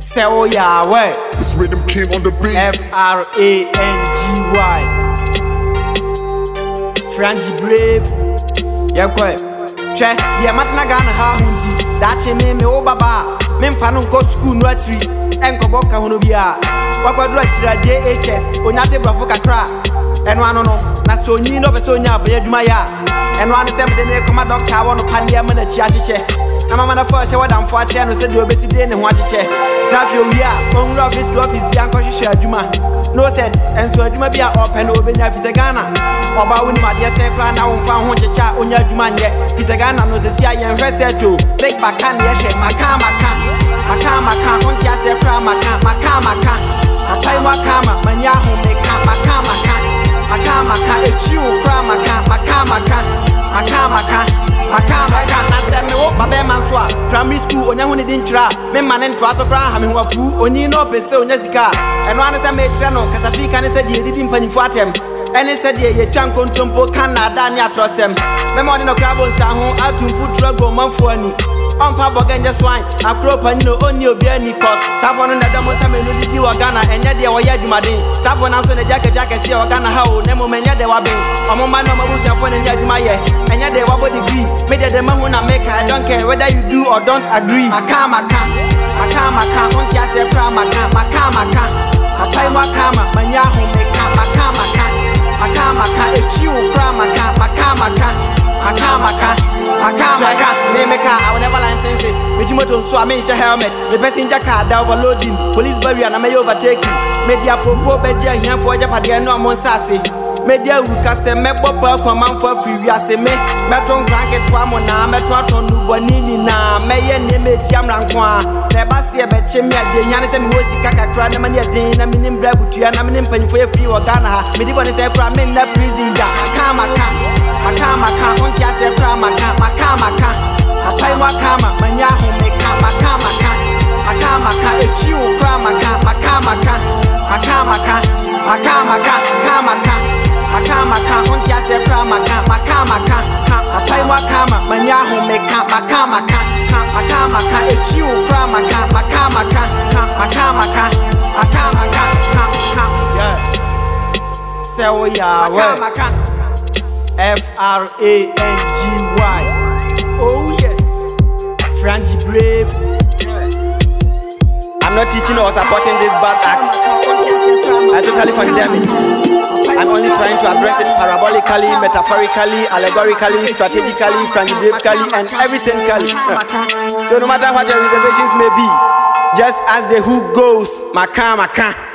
Say oh yeah, way. This rhythm king on the beat. Frangy. Frangy brave. Yeah, quite. Che, yeah, Matana Gana ha hundi. Dachi me obaba. Memfano go school no tree. Enko boka hunobia. Wakwadura tira JHS. Onyate bravo kakra. Enwa no no. Na so nyi no be so nya be adwuma ya. Enwa no sem de me koma doctor wo no pandea ma na chi ahyeche. Na mama na for she wadam for ache no se de obeti de ne ho acheche. Na fi owi a onwura office to office bi anko hwehwe adwuma. No set enso adwuma bi a open no obenya fi se Ghana. Oba woni ma de se kra na wo mfa ho checha onya adwuma nye. Fi se Ghana no se sia yen hwese to. Big baka na ye hwe maka onti ase kra maka. Apai wakama manya ho meka maka echiu kra maka na se me wo babe manso a primary school onya ho ne din tira me mane nto ato kra ha me ho apu oni no pese onya sika eno ane se me tire no kasafika ne se de edidi mpanyifo atem ene se de ye twa nkontompo Canada ne atrosem me mo de no kra bonsa ho atumfu trago manfo ani onfa bogenje swine akropa ni no oni obi ani cause safo no na demo se me no didi wa Ghana enye de wo ye adwumaden safo na so ne jake se wa Ghana ha o ne mo menye de wa ben omo ma no mabusuafo ne nye adwuma ye enye de wa body degree me de mahu na make I don't care whether you do or don't agree maka onti ase kra maka apai wakama manya ho meka maka echiu kra maka me meka I will never license it with motor so I mean helmet the passenger car da overloading police barrier na me overtaking media popo bedia here for japade no amon sase media wu kase me popo command for free ase me meton cranket to amona meto aton nu bonini na meye ne metiam ranko a na ba se be che me ade hia ne se me wo sika kakra na mane ade na menim bra butua na menim panifo ye free wo Ghana ha me di bone se kra me na prison da maka onti ase kra maka apai wakama manya ho meka maka echiu kra maka onti ase kra maka apai wakama manya ho meka maka echiu kra maka yeah say oh yeah Frangy. Oh yes, Frangy brave. I'm not teaching or supporting this bad acts. I totally condemn it. I'm only trying to address it parabolically, metaphorically, allegorically, strategically, Frangy bravely, and everythingly. So no matter what your reservations may be, just as the hook goes, maka.